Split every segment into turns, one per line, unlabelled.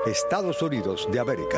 Estados Unidos de América.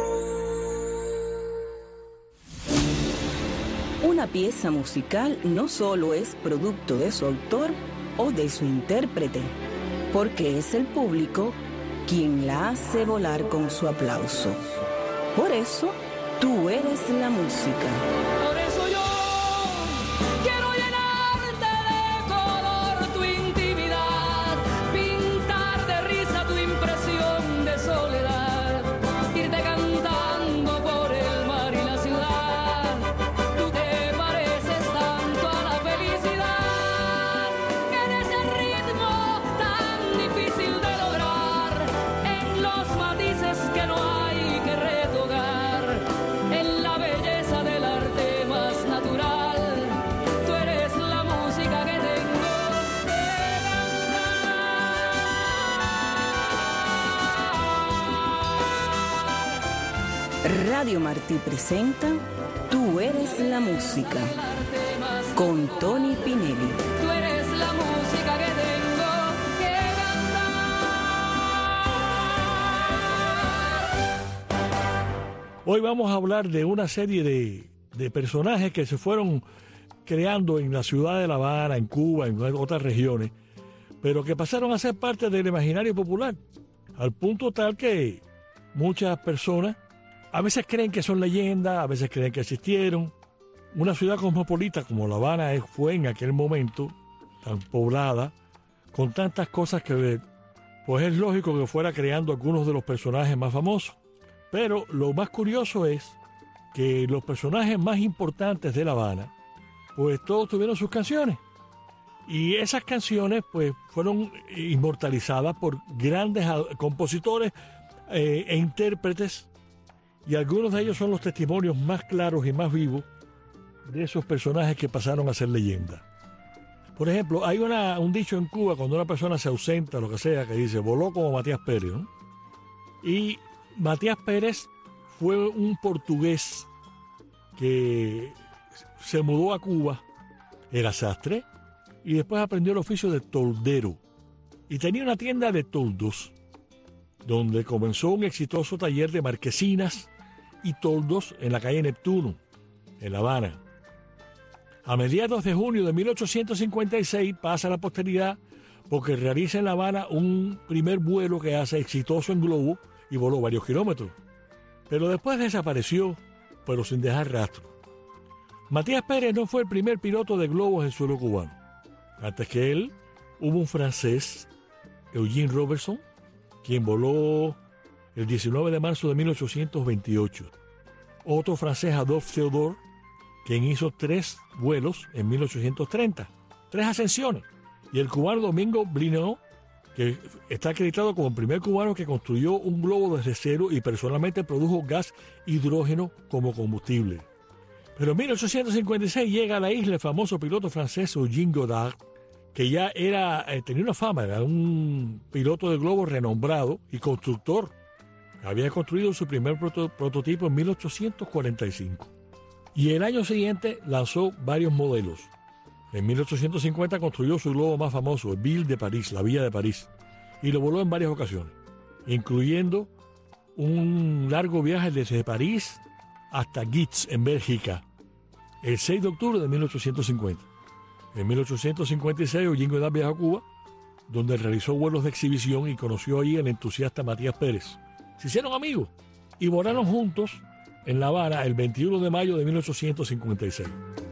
Una pieza musical no solo es producto de su autor o de su intérprete, porque es el público quien la hace volar con su aplauso. Por eso, tú eres la música.
Por eso yo quiero llenarte de color tu intimidad, pintar de risa tu impresión de soledad, irte cantando por el mar y la ciudad. Tú te pareces tanto a la felicidad, en ese ritmo tan difícil de lograr, en los matices que no hay que retocar, en la belleza del arte más natural. Tú eres la música que tengo que cantar.
Radio Martí presenta Tú eres la música, con Tony Pinelli.
Tú eres la música que tengo que cantar.
Hoy vamos a hablar de una serie de personajes que se fueron creando en la ciudad de La Habana, en Cuba, en otras regiones, pero que pasaron a ser parte del imaginario popular, al punto tal que muchas personas a veces creen que son leyendas, a veces creen que existieron. Una ciudad cosmopolita como La Habana fue en aquel momento tan poblada, con tantas cosas que pues es lógico que fuera creando algunos de los personajes más famosos. Pero lo más curioso es que los personajes más importantes de La Habana, pues todos tuvieron sus canciones. Y esas canciones pues fueron inmortalizadas por grandes compositores e intérpretes, y algunos de ellos son los testimonios más claros y más vivos de esos personajes que pasaron a ser leyendas. Por ejemplo, hay un dicho en Cuba cuando una persona se ausenta, lo que sea, que dice, voló como Matías Pérez, ¿no? Y Matías Pérez fue un portugués que se mudó a Cuba, era sastre, y después aprendió el oficio de toldero. Y tenía una tienda de toldos, donde comenzó un exitoso taller de marquesinas y toldos en la calle Neptuno, en La Habana. A mediados de junio de 1856 pasa a la posteridad porque realiza en La Habana un primer vuelo que hace exitoso en globo y voló varios kilómetros. Pero después desapareció, pero sin dejar rastro. Matías Pérez no fue el primer piloto de globos en suelo cubano. Antes que él, hubo un francés, Eugene Robertson, quien voló el 19 de marzo de 1828. Otro francés, Adolphe Theodore, quien hizo 3 vuelos en 1830, 3 ascensiones. Y el cubano Domingo Blinot, que está acreditado como el primer cubano que construyó un globo desde cero y personalmente produjo gas hidrógeno como combustible. Pero en 1856 llega a la isla el famoso piloto francés Eugene Goddard, que ya tenía una fama, era un piloto de globo renombrado y constructor. Había construido su primer prototipo en 1845. Y el año siguiente lanzó varios modelos. En 1850 construyó su globo más famoso, el Ville de París, la Villa de París, y lo voló en varias ocasiones, incluyendo un largo viaje desde París hasta Gitz, en Bélgica, el 6 de octubre de 1850. En 1856, Eugene Goddard viajó a Cuba, donde realizó vuelos de exhibición y conoció allí al entusiasta Matías Pérez. Se hicieron amigos y volaron juntos en La Habana el 21 de mayo de 1856.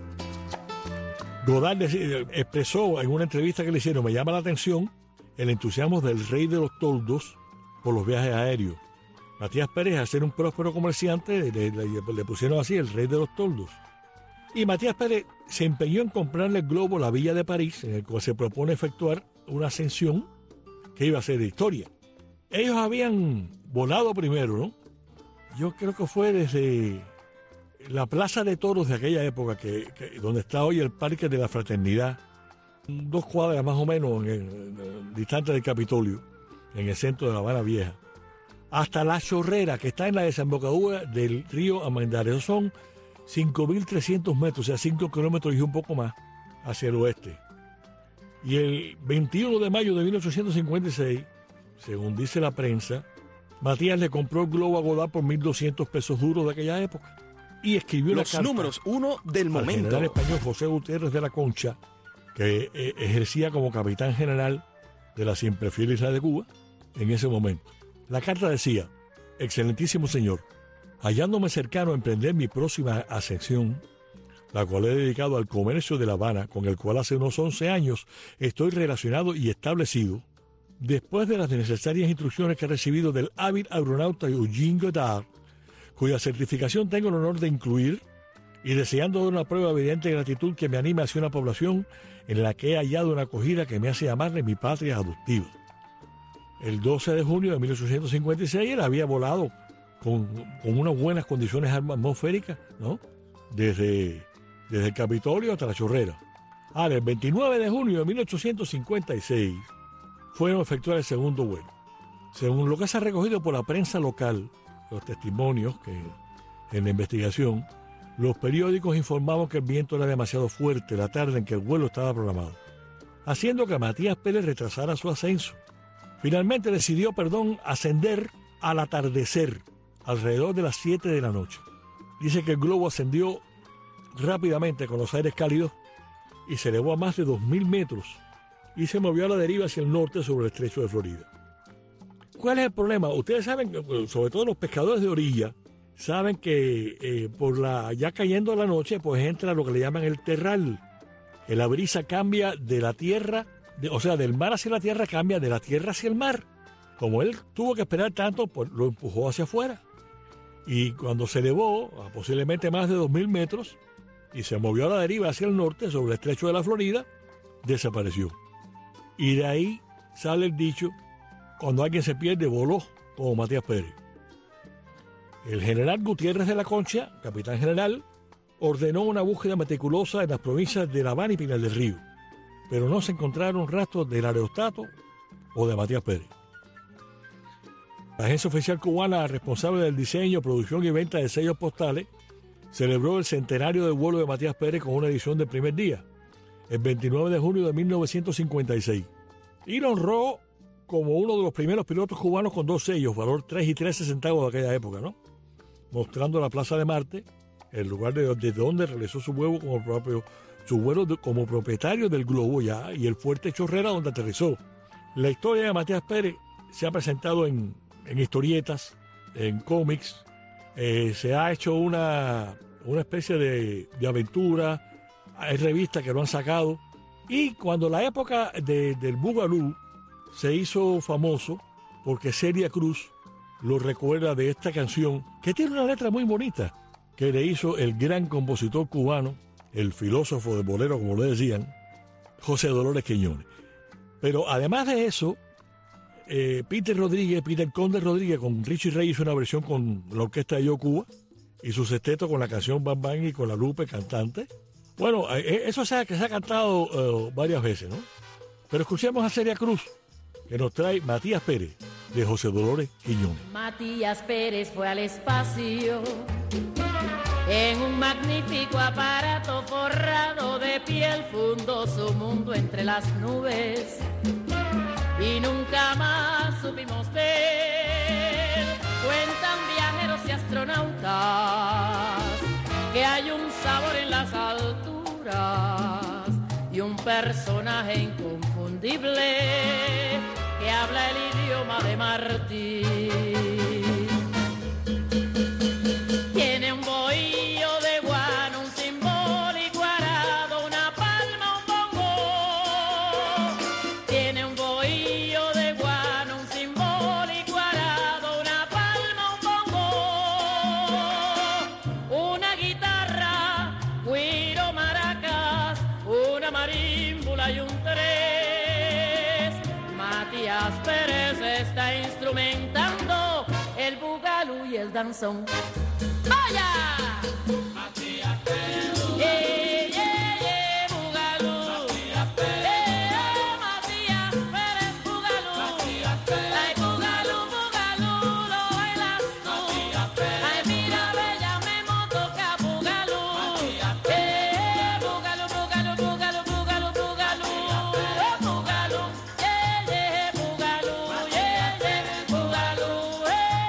Goddard expresó en una entrevista que le hicieron, me llama la atención el entusiasmo del rey de los toldos por los viajes aéreos. Matías Pérez, al ser un próspero comerciante, le pusieron así, el rey de los toldos. Y Matías Pérez se empeñó en comprarle el globo La Villa de París, en el cual se propone efectuar una ascensión que iba a ser de historia. Ellos habían volado primero, ¿no? Yo creo que fue desde la Plaza de Toros de aquella época, donde está hoy el Parque de la Fraternidad, 2 cuadras más o menos distante del Capitolio, en el centro de La Habana Vieja, hasta La Chorrera, que está en la desembocadura del río Armendáriz. Esos son 5.300 metros, o sea, 5 kilómetros y un poco más hacia el oeste. Y el 21 de mayo de 1856, según dice la prensa, Matías le compró el globo a Godard por 1.200 pesos duros de aquella época y escribió una
Los
carta
números uno del
al
momento.
general español José Gutiérrez de la Concha, que ejercía como capitán general de la siempre fiel isla de Cuba en ese momento. La carta decía: excelentísimo señor, hallándome cercano a emprender mi próxima ascensión, la cual he dedicado al comercio de La Habana, con el cual hace unos 11 años estoy relacionado y establecido, después de las necesarias instrucciones que he recibido del hábil aeronauta Eugene Godard, cuya certificación tengo el honor de incluir, y deseando dar una prueba evidente de gratitud que me anime hacia una población en la que he hallado una acogida que me hace llamarle mi patria adoptiva. El 12 de junio de 1856 él había volado con unas buenas condiciones atmosféricas, ¿no? Desde el Capitolio hasta la Chorrera. Ahora, el 29 de junio de 1856 fueron a efectuar el segundo vuelo. Según lo que se ha recogido por la prensa local, los testimonios que en la investigación, los periódicos informaban que el viento era demasiado fuerte la tarde en que el vuelo estaba programado, haciendo que Matías Pérez retrasara su ascenso. Finalmente decidió, ascender al atardecer, alrededor de las 7 de la noche. Dice que el globo ascendió rápidamente con los aires cálidos y se elevó a más de 2.000 metros y se movió a la deriva hacia el norte sobre el estrecho de Florida. ¿Cuál es el problema? Ustedes saben, sobre todo los pescadores de orilla, saben que ya cayendo la noche, pues entra lo que le llaman el terral. Que la brisa cambia de la tierra, del mar hacia la tierra, cambia de la tierra hacia el mar. Como él tuvo que esperar tanto, pues lo empujó hacia afuera. Y cuando se elevó a posiblemente más de 2.000 metros y se movió a la deriva hacia el norte sobre el estrecho de la Florida, desapareció. Y de ahí sale el dicho: cuando alguien se pierde, voló, como Matías Pérez. El general Gutiérrez de la Concha, capitán general, ordenó una búsqueda meticulosa en las provincias de La Habana y Pinar del Río, pero no se encontraron rastros del aerostato o de Matías Pérez. La agencia oficial cubana responsable del diseño, producción y venta de sellos postales celebró el centenario del vuelo de Matías Pérez con una edición del primer día, el 29 de junio de 1956, y lo honró como uno de los primeros pilotos cubanos con 2 sellos, valor 3 y 13 centavos de aquella época, ¿no? Mostrando la Plaza de Marte, el lugar desde donde realizó su vuelo como propietario del globo ya, y el fuerte Chorrera donde aterrizó. La historia de Matías Pérez se ha presentado en historietas, en cómics, se ha hecho una especie de aventura, hay revistas que lo han sacado, y cuando la época del Bugalú se hizo famoso, porque Celia Cruz lo recuerda de esta canción, que tiene una letra muy bonita, que le hizo el gran compositor cubano, el filósofo del bolero, como le decían, José Dolores Quiñones. Pero además de eso, Peter Conde Rodríguez con Richie Ray hizo una versión con la orquesta de Yo Cuba y su sexteto con la canción Bam Bam y con la Lupe cantante. Bueno, eso se ha cantado varias veces, ¿no? Pero escuchemos a Celia Cruz, que nos trae Matías Pérez, de José Dolores Quiñones.
Matías Pérez fue al espacio en un magnífico aparato forrado de piel, fundó su mundo entre las nubes y nunca más supimos de él. Cuentan viajeros y astronautas que hay un sabor en las alturas y un personaje inconfundible que habla el idioma de Martín. Tiene un bohío de guano, un simbólico arado, una palma, un bongo. Tiene un bohío de guano, un simbólico arado, una palma, un bongo. Una guitarra, güiro, maracas, una marímbula y un tres. Matías Pérez está instrumentando el bugalú y el danzón. ¡Vaya! Matías Pérez. Bugalú. Matías Pérez. Matías Pérez, bugalú. Matías Pérez. Ay, bugalú, bugalú, lo bailas tú. Matías Pérez. Ay, mira, bella, me toca bugalú. Matías Pérez. Bugalú, bugalú, bugalú, bugalú, bugalú. Bugalú. Bugalú, bugalú, bugalú.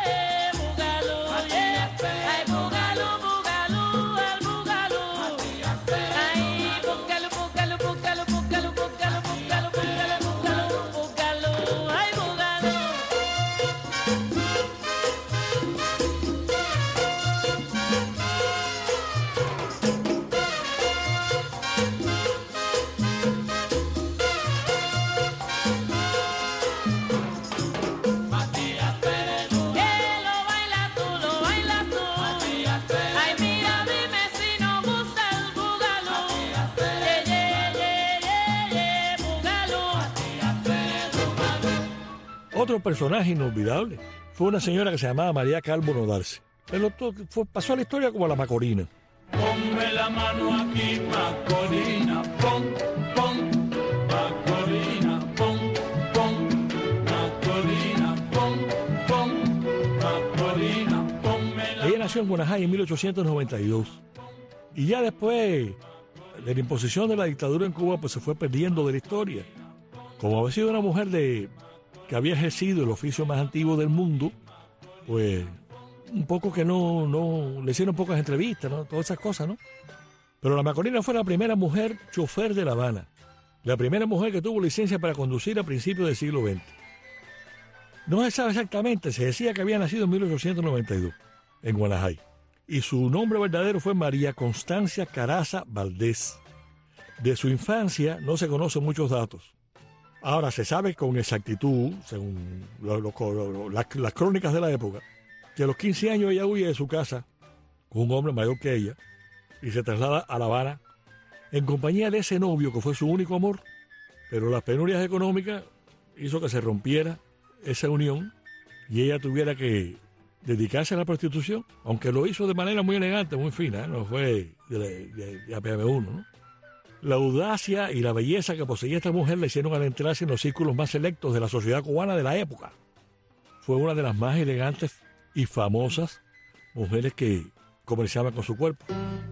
Otro personaje inolvidable fue una señora que se llamaba María Calvo Nodarse. Pero pasó a la historia como la Macorina.
Ponme la mano aquí, Macorina, pon, pon, Macorina, pon, pon, Macorina, pon, pon, Macorina, ponme la...
Ella nació en Guanajay en 1892. Y ya después de la imposición de la dictadura en Cuba, pues se fue perdiendo de la historia. Como había sido una mujer que había ejercido el oficio más antiguo del mundo, pues un poco que no le hicieron pocas entrevistas, ¿no? Todas esas cosas, ¿no? Pero la Macorina fue la primera mujer chofer de La Habana, la primera mujer que tuvo licencia para conducir a principios del siglo XX. No se sabe exactamente, se decía que había nacido en 1892, en Guanajay, y su nombre verdadero fue María Constancia Caraza Valdés. De su infancia no se conocen muchos datos. Ahora se sabe con exactitud, según las crónicas de la época, que a los 15 años ella huye de su casa con un hombre mayor que ella y se traslada a La Habana en compañía de ese novio que fue su único amor, pero las penurias económicas hizo que se rompiera esa unión y ella tuviera que dedicarse a la prostitución, aunque lo hizo de manera muy elegante, muy fina, no fue de APM1, ¿no? La audacia y la belleza que poseía esta mujer le hicieron adentrarse en los círculos más selectos de la sociedad cubana de la época. Fue una de las más elegantes y famosas mujeres que comerciaban con su cuerpo.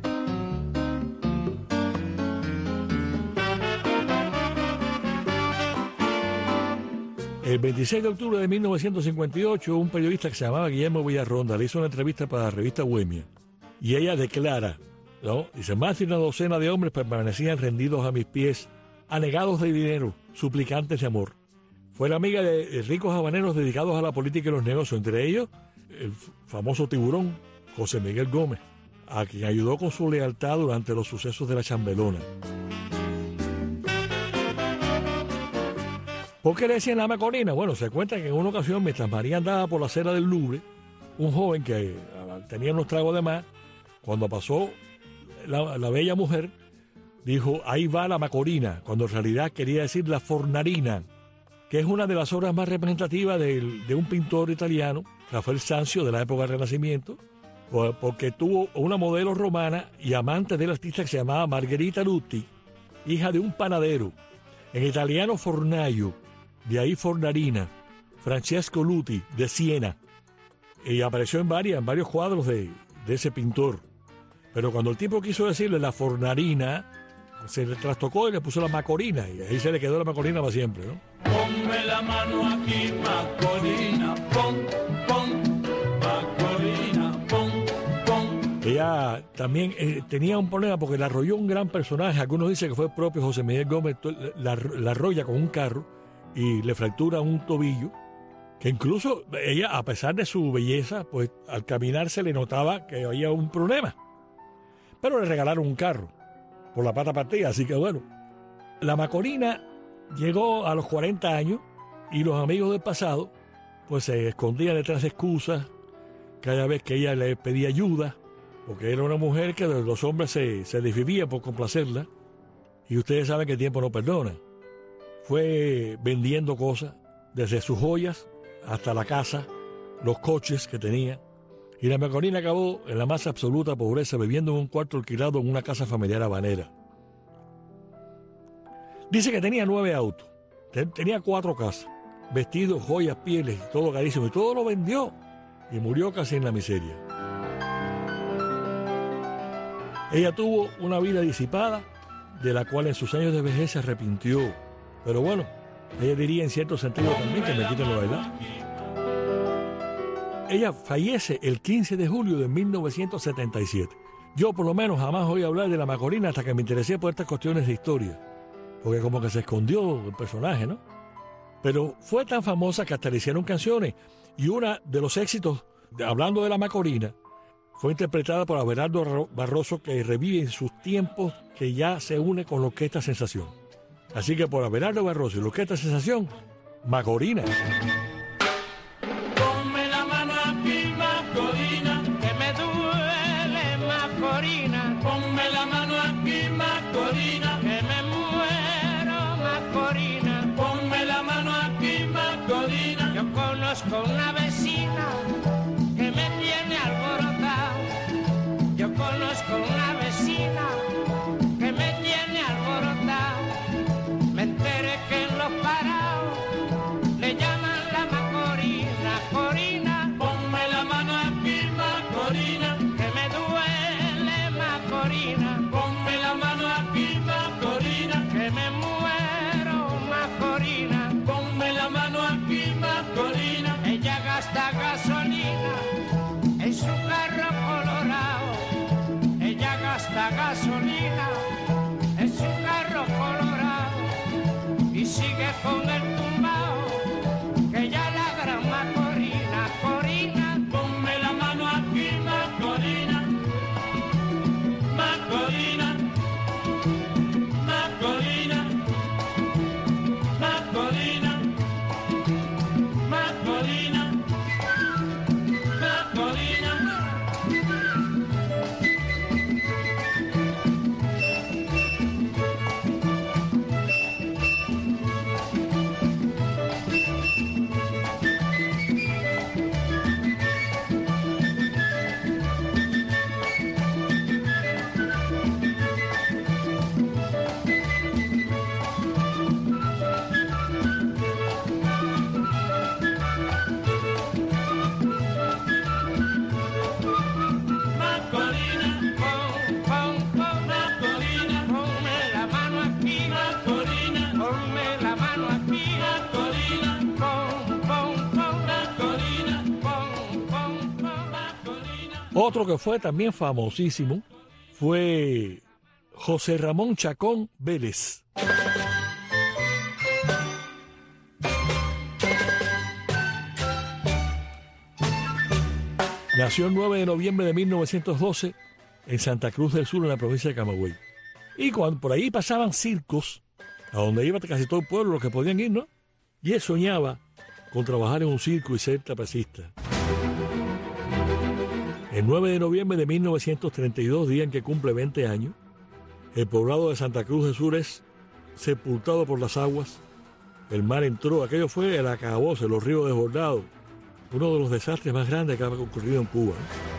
El 26 de octubre de 1958, un periodista que se llamaba Guillermo Villarronda le hizo una entrevista para la revista Bohemia y ella declara, ¿no? Dice, más de una docena de hombres permanecían rendidos a mis pies, anegados de dinero, suplicantes de amor. Fue la amiga de ricos habaneros dedicados a la política y los negocios, entre ellos el famoso tiburón José Miguel Gómez, a quien ayudó con su lealtad durante los sucesos de la Chambelona. ¿Por qué le decían la Macorina? Bueno, se cuenta que en una ocasión, mientras María andaba por la acera del Louvre, un joven que tenía unos tragos de más, cuando pasó la bella mujer, dijo, ahí va la Macorina, cuando en realidad quería decir la Fornarina, que es una de las obras más representativas de un pintor italiano, Rafael Sanzio, de la época del Renacimiento, porque tuvo una modelo romana y amante del artista que se llamaba Margherita Lutti, hija de un panadero, en italiano fornaio, de ahí Fornarina, Francesco Lutti, de Siena, y apareció en varios cuadros de ese pintor. Pero cuando el tipo quiso decirle la Fornarina, se le trastocó y le puso la Macorina, y ahí se le quedó la Macorina para siempre, ¿no?
Ponme la mano aquí, Macorina, pon, pon, Macorina, pon, pon.
Ella también tenía un problema porque la arrolló un gran personaje. Algunos dicen que fue el propio José Miguel Gómez, la arrolla con un carro y le fractura un tobillo, que incluso ella, a pesar de su belleza, pues al caminar se le notaba que había un problema. Pero le regalaron un carro por la pata partida, así que bueno. La Macorina llegó a los 40 años y los amigos del pasado pues se escondían detrás de excusas cada vez que ella le pedía ayuda, porque era una mujer que los hombres se desvivían por complacerla, y ustedes saben que el tiempo no perdona. Fue vendiendo cosas, desde sus joyas hasta la casa, los coches que tenía, y la Macorina acabó en la más absoluta pobreza, viviendo en un cuarto alquilado en una casa familiar habanera. Dice que tenía 9 autos, tenía 4 casas, vestidos, joyas, pieles, todo carísimo, y todo lo vendió, y murió casi en la miseria. Ella tuvo una vida disipada, de la cual en sus años de vejez se arrepintió, pero bueno, ella diría en cierto sentido también que me quiten lo bailado. Ella fallece el 15 de julio de 1977. Yo por lo menos jamás oí hablar de la Macorina hasta que me interesé por estas cuestiones de historia, porque como que se escondió el personaje, ¿no? Pero fue tan famosa que hasta le hicieron canciones, y una de los éxitos, hablando de la Macorina, fue interpretada por Abelardo Barroso, que revive en sus tiempos, que ya se une con la Orquesta Sensación. Así que por Abelardo Barroso y la Orquesta Sensación, Macorina.
Ponme la mano aquí, Macorina, que me duele, Macorina. Ponme la mano aquí, Macorina, que me muero, Macorina. Ponme la mano aquí, Macorina,
Otro que fue también famosísimo fue José Ramón Chacón Vélez. Nació el 9 de noviembre de 1912 en Santa Cruz del Sur, en la provincia de Camagüey. Y cuando por ahí pasaban circos, a donde iba casi todo el pueblo, los que podían ir, ¿no? Y él soñaba con trabajar en un circo y ser trapecista. El 9 de noviembre de 1932, día en que cumple 20 años, el poblado de Santa Cruz del Sur es sepultado por las aguas. El mar entró, aquello fue el acabose, los ríos desbordados. Uno de los desastres más grandes que ha ocurrido en Cuba.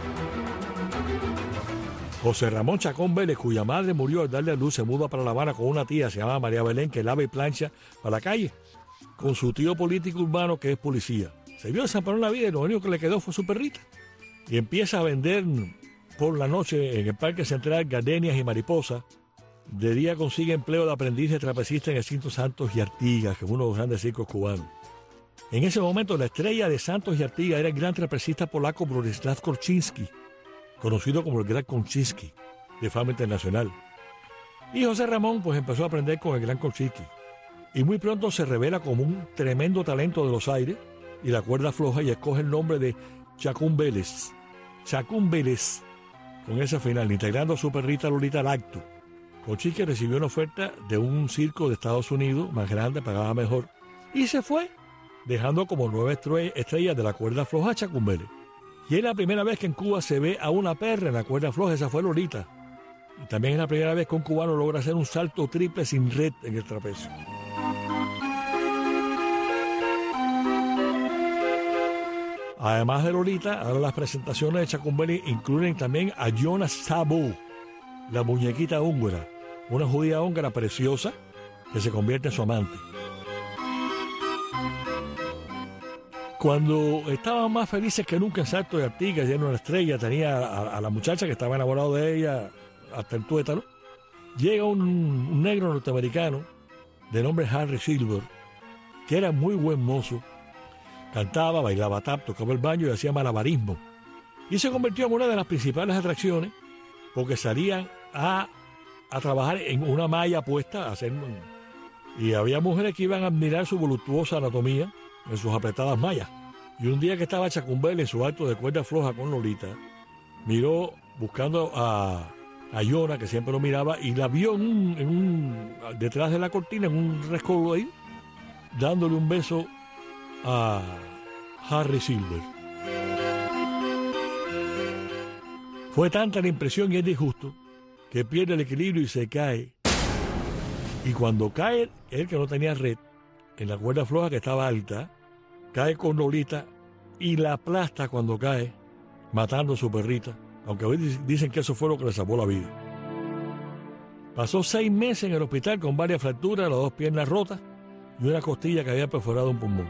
José Ramón Chacón Vélez, cuya madre murió al darle a luz, se muda para La Habana con una tía, se llama María Belén, que lava y plancha para la calle, con su tío político urbano que es policía. Se vio desamparado en la vida y lo único que le quedó fue su perrita. Y empieza a vender por la noche en el Parque Central gardenias y mariposas. De día consigue empleo de aprendiz de trapecista en el Cinto Santos y Artigas, que es uno de los grandes circos cubanos. En ese momento, la estrella de Santos y Artigas era el gran trapecista polaco Bronisław Korczynski, conocido como el Gran Korczynski, de fama internacional. Y José Ramón pues empezó a aprender con el Gran Korczynski. Y muy pronto se revela como un tremendo talento de los aires y la cuerda floja y escoge el nombre de Chacón Vélez. Chacón Vélez, con esa final, integrando a su perrita Lolita al acto. Korczynski recibió una oferta de un circo de Estados Unidos, más grande, pagaba mejor, y se fue, dejando como 9 estrellas de la cuerda floja a Chacón Vélez. Y es la primera vez que en Cuba se ve a una perra en la cuerda floja, esa fue Lolita. Y también es la primera vez que un cubano logra hacer un salto triple sin red en el trapecio. Además de Lolita, ahora las presentaciones de Chacón Vélez incluyen también a Jona Sabo, la muñequita húngara, una judía húngara preciosa que se convierte en su amante. Cuando estaban más felices que nunca en Salto de Artigas, lleno de estrella, tenía a la muchacha que estaba enamorado de ella hasta el tuétano, llega un negro norteamericano de nombre Harry Silver, que era muy buen mozo, cantaba, bailaba tap, tocaba el banjo y hacía malabarismo. Y se convirtió en una de las principales atracciones porque salían a trabajar en una malla puesta, y había mujeres que iban a admirar su voluptuosa anatomía en sus apretadas mallas. Y un día que estaba Chacón Vélez en su acto de cuerda floja con Lolita, miró buscando a Jona, que siempre lo miraba, y la vio detrás de la cortina, en un rescoldo ahí, dándole un beso a Harry Silver. Fue tanta la impresión y el disgusto que pierde el equilibrio y se cae. Y cuando cae, él que no tenía red, en la cuerda floja que estaba alta, cae con Lolita y la aplasta cuando cae, matando a su perrita, aunque hoy dicen que eso fue lo que le salvó la vida. Pasó 6 meses en el hospital con varias fracturas, las 2 piernas rotas y una costilla que había perforado un pulmón.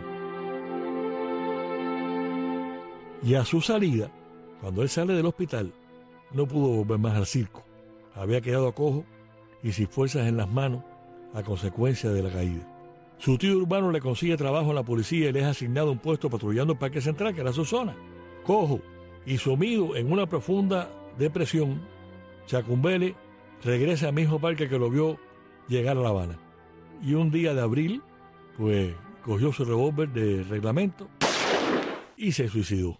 Y a su salida, cuando él sale del hospital, no pudo volver más al circo. Había quedado cojo y sin fuerzas en las manos a consecuencia de la caída. Su tío urbano le consigue trabajo en la policía y le es asignado un puesto patrullando el Parque Central, que era su zona. Cojo y sumido en una profunda depresión, Chacón Vélez regresa al mismo parque que lo vio llegar a La Habana. Y un día de abril, pues cogió su revólver de reglamento y se suicidó.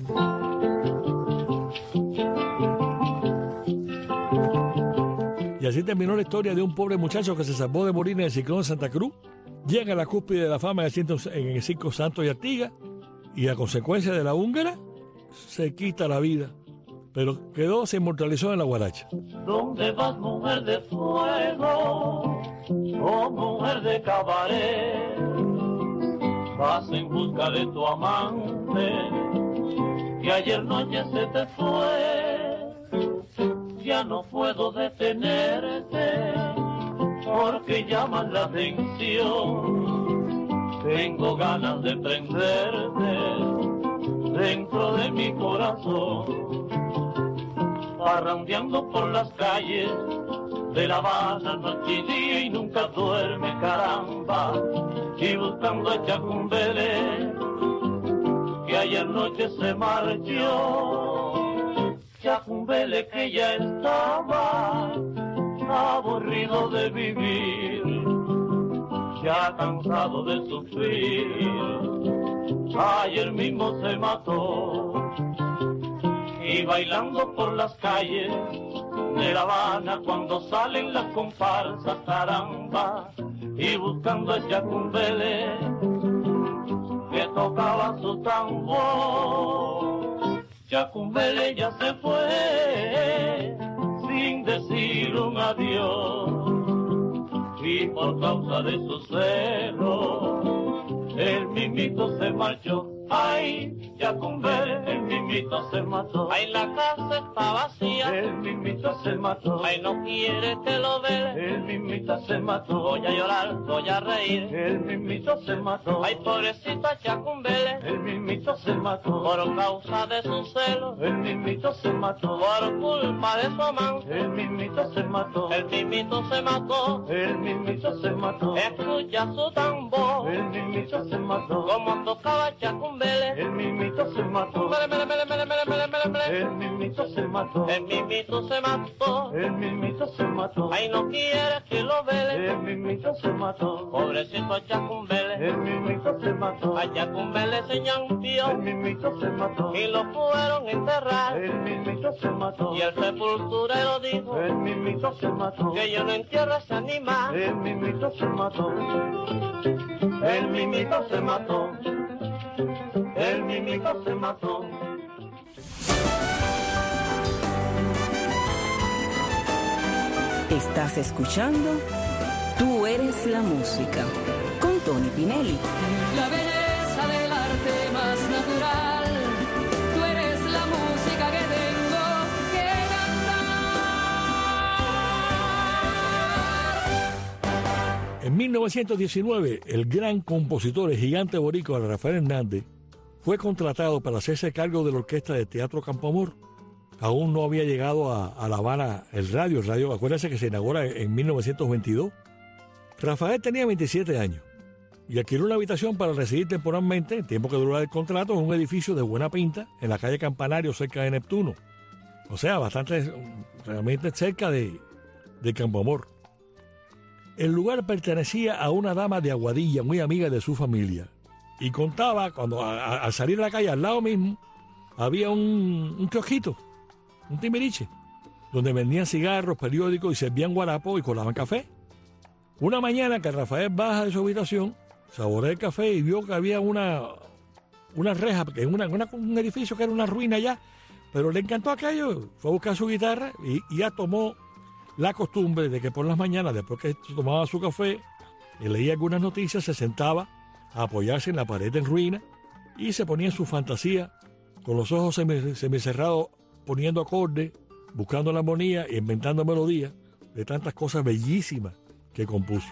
Y así terminó la historia de un pobre muchacho que se salvó de morir en el ciclón de Santa Cruz, llega a la cúspide de la fama en el circo Santos y Artigas, y a consecuencia de la húngara se quita la vida, pero se inmortalizó en la guaracha.
¿Dónde vas, mujer de fuego, oh mujer de cabaret? Vas en busca de tu amante, que ayer noche se te fue. Ya no puedo detenerte, porque llaman la atención. Tengo ganas de prenderte dentro de mi corazón, parrandeando por las calles de La Habana noche y día, y nunca duerme, caramba, y buscando a Chacón Vélez, que ayer noche se marchó. Yacumbele que ya estaba aburrido de vivir, ya cansado de sufrir, ayer mismo se mató. Y bailando por las calles de La Habana cuando salen las comparsas caramba, y buscando a Yacumbele que tocaba su tambor. Yacumbele ya se fue sin decir un adiós, y por causa de su celo el mimito se marchó. Ay, Yacumbele, el mimito se mató.
Ay, la casa está vacía.
El mimito se mató.
Ay, no quiere que lo vele.
El mimito se mató.
Voy a llorar, voy a reír.
El mimito se mató.
Ay, pobrecita Yacumbele.
El mimito se mató.
Por causa de su celo.
El mimito se mató.
Por culpa de su amante.
El mimito se mató.
El mimito se mató.
El mimito se mató.
Escucha su tambor.
El mimito se mató.
Como tocaba Yacumbele.
El mimito se mató.
Mele, mele, mele, mele, mele, mele, mele, mele.
El mimito se mató.
El mimito se mató.
El mimito se mató.
Ay, no quiere que lo vele.
El mimito se mató.
Pobrecito Yacumbele.
El mimito se mató.
A Yacumbele se
El
ñampió.
mimito se mató.
Y lo fueron a enterrar.
El mimito se mató.
Y el sepulturero dijo
El mimito se mató.
que yo no entierro a ese animal.
El mimito se mató. El mimito se mató. El mimito se mató.
Estás escuchando Tú eres la música con Tony Pinelli.
La belleza del arte más natural, tú eres la música que tengo que cantar.
En 1919, el gran compositor, el gigante boricua Rafael Hernández, fue contratado para hacerse cargo de la orquesta de Teatro Campo Amor. Aún no había llegado a La Habana el radio, acuérdense que se inaugura en 1922. Rafael tenía 27 años y adquirió una habitación para residir temporalmente, el tiempo que duró el contrato, en un edificio de buena pinta en la calle Campanario, cerca de Neptuno. O sea, realmente cerca de Campo Amor. El lugar pertenecía a una dama de Aguadilla, muy amiga de su familia. Y contaba, cuando al salir a la calle, al lado mismo, había un kiosquito, un timiriche, donde vendían cigarros, periódicos y servían guarapo y colaban café. Una mañana que Rafael baja de su habitación, saboreó el café y vio que había una reja, un edificio que era una ruina ya, pero le encantó aquello. Fue a buscar su guitarra y ya tomó la costumbre de que por las mañanas, después que tomaba su café y leía algunas noticias, se sentaba a apoyarse en la pared en ruina y se ponía en su fantasía, con los ojos semicerrados, poniendo acordes, buscando la armonía e inventando melodías de tantas cosas bellísimas que compuso.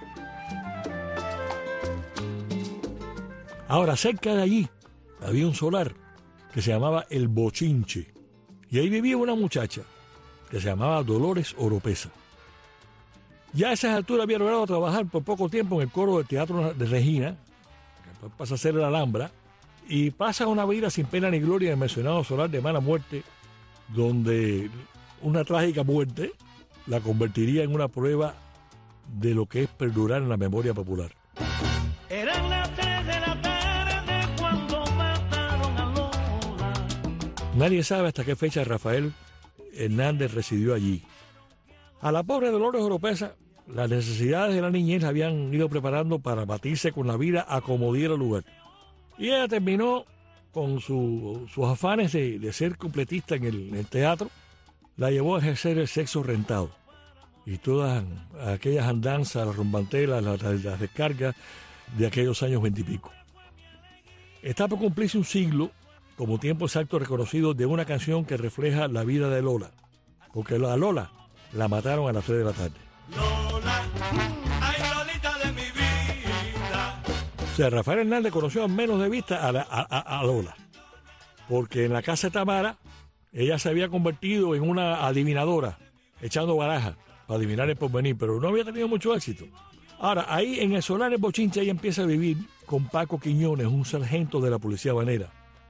Ahora, cerca de allí había un solar que se llamaba El Bochinche, y ahí vivía una muchacha que se llamaba Dolores Oropesa. Ya a esas alturas había logrado trabajar por poco tiempo en el coro del Teatro de Regina, que pasa a ser el Alhambra, y pasa una vida sin pena ni gloria en el mencionado solar de mala muerte, donde una trágica muerte la convertiría en una prueba de lo que es perdurar en la memoria popular.
Eran las 3 de la tarde cuando mataron a Lola.
Nadie sabe hasta qué fecha Rafael Hernández residió allí. A la pobre Dolores Oropesa, las necesidades de la niñez la habían ido preparando para batirse con la vida a como diera lugar. Y ella terminó con sus afanes de ser completista en el teatro, la llevó a ejercer el sexo rentado. Y todas aquellas andanzas, las rumbantelas, las descargas de aquellos años 20 y pico. Está por cumplirse un siglo como tiempo exacto reconocido de una canción que refleja la vida de Lola, porque a Lola la mataron a las 3 de la tarde.
Lola, ay Lolita de mi vida.
O sea, Rafael Hernández conoció al menos de vista a Lola, porque en la casa de Tamara ella se había convertido en una adivinadora, echando barajas para adivinar el porvenir, pero no había tenido mucho éxito. Ahora, ahí en el solar El Bochinche ella empieza a vivir con Paco Quiñones, un sargento de la policía habanera,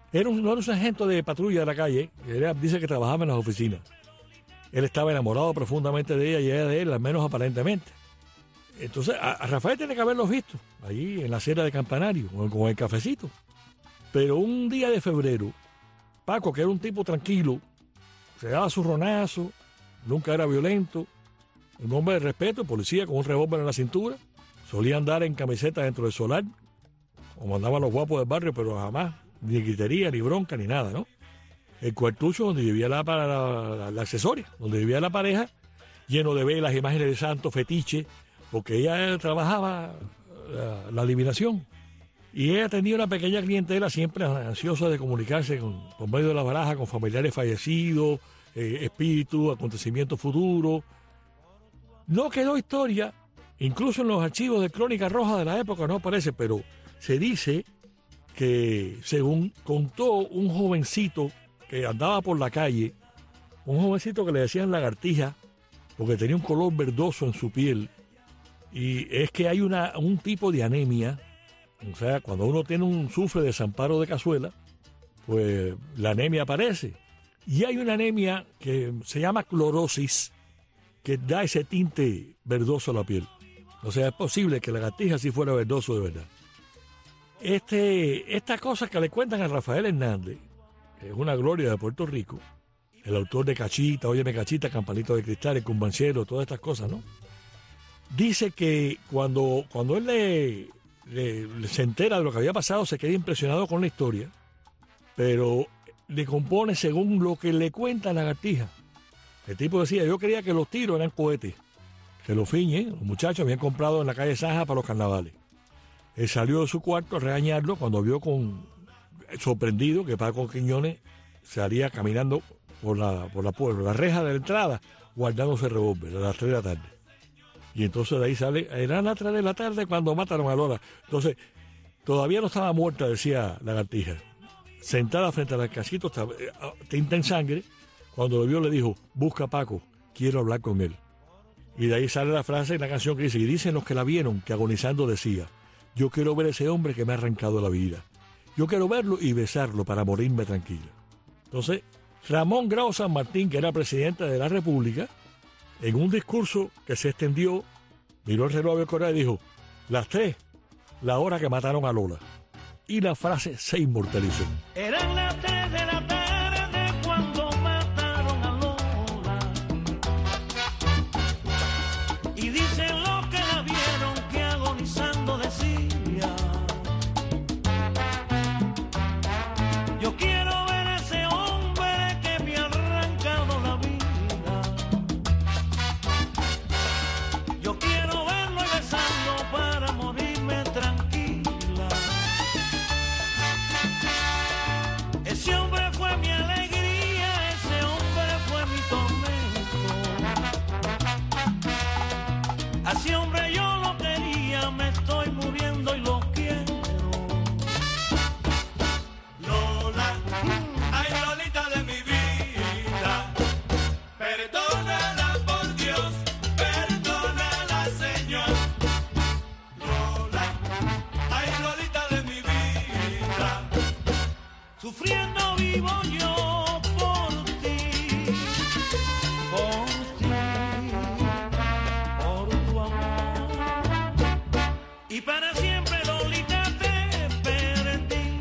no era un sargento de patrulla de la calle, dice que trabajaba en las oficinas. Él estaba enamorado profundamente de ella y ella de él, al menos aparentemente. Entonces, a Rafael tiene que haberlos visto, allí en la acera de Campanario, con el cafecito. Pero un día de febrero, Paco, que era un tipo tranquilo, se daba su ronazo, nunca era violento, un hombre de respeto, policía con un revólver en la cintura, solía andar en camiseta dentro del solar, como andaban los guapos del barrio, pero jamás ni gritería, ni bronca, ni nada, ¿no? El cuartucho donde vivía la accesoria, donde vivía la pareja, lleno de velas, imágenes de santos, fetiches, porque ella trabajaba la adivinación. Y ella tenía una pequeña clientela siempre ansiosa de comunicarse por medio de la baraja con familiares fallecidos, espíritus, acontecimientos futuros. No quedó historia, incluso en los archivos de Crónica Roja de la época no aparece, pero se dice que, según contó un jovencito que andaba por la calle, un jovencito que le decían lagartija, porque tenía un color verdoso en su piel, y es que hay un tipo de anemia, o sea, cuando uno sufre de desamparo de cazuela, pues la anemia aparece. Y hay una anemia que se llama clorosis, que da ese tinte verdoso a la piel. O sea, es posible que la lagartija sí fuera verdoso de verdad. Esta cosa que le cuentan a Rafael Hernández, que es una gloria de Puerto Rico, el autor de Cachita, Óyeme Cachita, Campanito de Cristal, El Cumbanciero, todas estas cosas, ¿no? Dice que cuando él se entera de lo que había pasado, se queda impresionado con la historia, pero le compone según lo que le cuenta la lagartija. El tipo decía, yo creía que los tiros eran cohetes, que los fiñes, los muchachos habían comprado en la calle Saja para los carnavales. Él salió de su cuarto a regañarlo cuando vio sorprendido que Paco Quiñones salía caminando por la reja de la entrada, guardándose el revólver a las 3 de la tarde. Y entonces de ahí sale, eran las 3 de la tarde cuando mataron a Lola. Entonces, todavía no estaba muerta, decía la lagartija. Sentada frente al casquito, tinta en sangre, cuando lo vio le dijo, busca a Paco, quiero hablar con él. Y de ahí sale la frase en la canción que dice, y dicen los que la vieron, que agonizando decía, yo quiero ver a ese hombre que me ha arrancado la vida. Yo quiero verlo y besarlo para morirme tranquila. Entonces, Ramón Grau San Martín, que era presidente de la República, en un discurso que se extendió, miró el reloj de Corea y dijo, las 3, la hora que mataron a Lola. Y la frase se inmortalizó.
Eran las 3 de la tarde cuando mataron a Lola. Y dicen los que la vieron que agonizando decía, yo quiero ver a ese hombre que me ha arrancado la vida. Yo quiero verlo y besarlo para morirme tranquila. Ese hombre fue mi alegría, ese hombre fue mi tormento. A ese hombre yo lo quería, me estoy muriendo y lo quiero. Lola, ay Lolita de mi vida, perdónala por Dios, perdónala Señor. Lola, ay Lolita de mi vida, sufriendo vivo yo por ti, por tu amor. Y para siempre, Lolita, te perdí.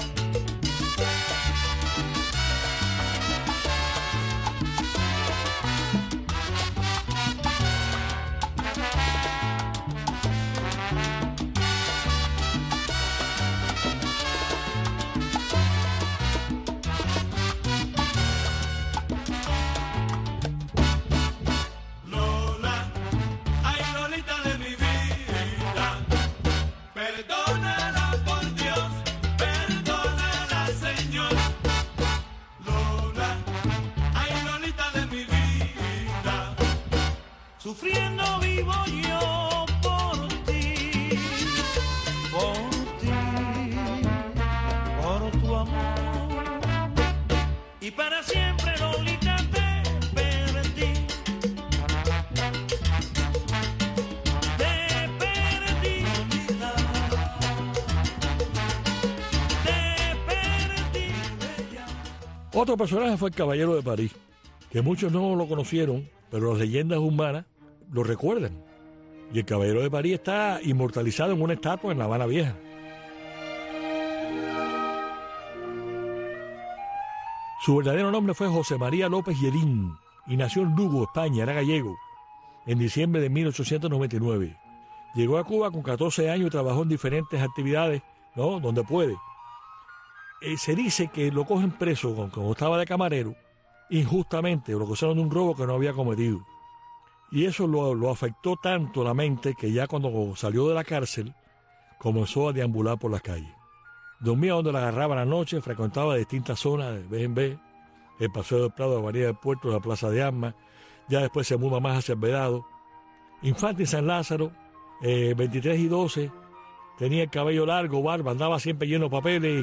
Lola, ay Lolita de mi vida, perdónala por Dios, perdónala Señor. Lola, ay Lolita de mi vida, sufriendo vivo yo por ti, por tu amor. Y para siempre, Lolita, te perdí. Te perdí, Lolita. Te perdí.
Otro personaje fue el Caballero de París, que muchos no lo conocieron, pero las leyendas humanas lo recuerdan. Y el Caballero de París está inmortalizado en una estatua en La Habana Vieja. Su verdadero nombre fue José María López Llerín y nació en Lugo, España, era gallego, en diciembre de 1899. Llegó a Cuba con 14 años y trabajó en diferentes actividades, ¿no?, donde puede. Se dice que lo cogen preso cuando estaba de camarero, injustamente, o lo acusaron de un robo que no había cometido. Y eso lo afectó tanto la mente que ya cuando salió de la cárcel comenzó a deambular por las calles. Dormía donde la agarraban la noche, frecuentaba distintas zonas de vez en vez, el Paseo del Prado, la Avenida del Puerto, la Plaza de Armas, ya después se muda más hacia el Vedado. Infante y San Lázaro, 23 y 12, tenía el cabello largo, barba, andaba siempre lleno de papeles.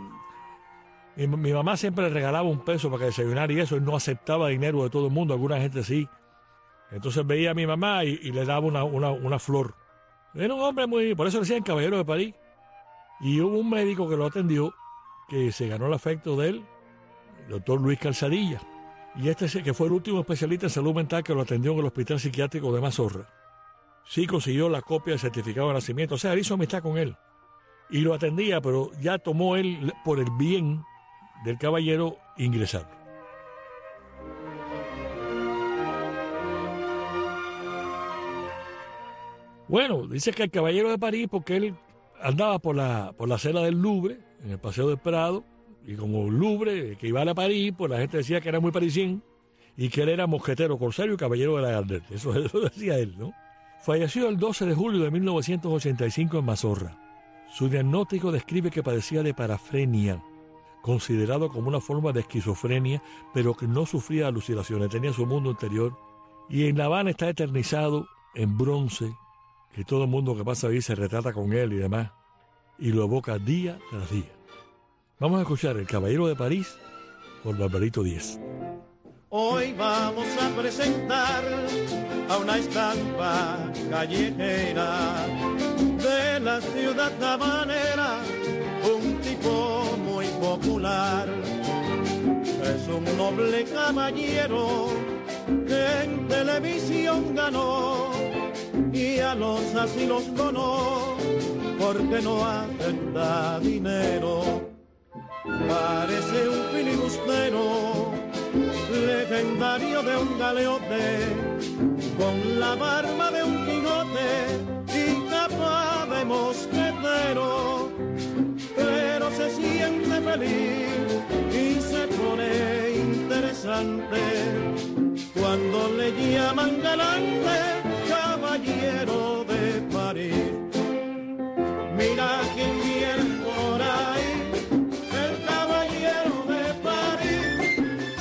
Mi mamá siempre le regalaba $1 para que desayunara y eso, él no aceptaba dinero de todo el mundo, alguna gente sí. Entonces veía a mi mamá y le daba una flor. Era un hombre muy... Por eso le decían Caballero de París. Y hubo un médico que lo atendió, que se ganó el afecto de él, el doctor Luis Calzadilla. Y que fue el último especialista en salud mental que lo atendió en el Hospital Psiquiátrico de Mazorra. Sí consiguió la copia del certificado de nacimiento. O sea, él hizo amistad con él. Y lo atendía, pero ya tomó él, por el bien del caballero, ingresar. Bueno, dice que el Caballero de París, porque él andaba por la acera del Louvre, en el Paseo del Prado, y como el Louvre, que iba a París, pues la gente decía que era muy parisien, y que él era mosquetero, corsario y caballero de la Gardel. Eso decía él, ¿no? Falleció el 12 de julio de 1985 en Mazorra. Su diagnóstico describe que padecía de parafrenia, considerado como una forma de esquizofrenia, pero que no sufría alucinaciones, tenía su mundo interior. Y en La Habana está eternizado en bronce, que todo el mundo que pasa ahí se retrata con él y demás, y lo evoca día tras día. Vamos a escuchar El Caballero de París por Barbarito Díez.
Hoy vamos a presentar a una estampa callejera de la ciudad habanera, un tipo muy popular. Es un noble caballero que en televisión ganó y a los asilos donó porque no acepta dinero. Parece un filibustero legendario de un galeote, con la barba de un Quijote y capa de mosquetero, pero se siente feliz y se pone interesante cuando le llaman galante Caballero de París. Mira quién viene por ahí, el Caballero de París.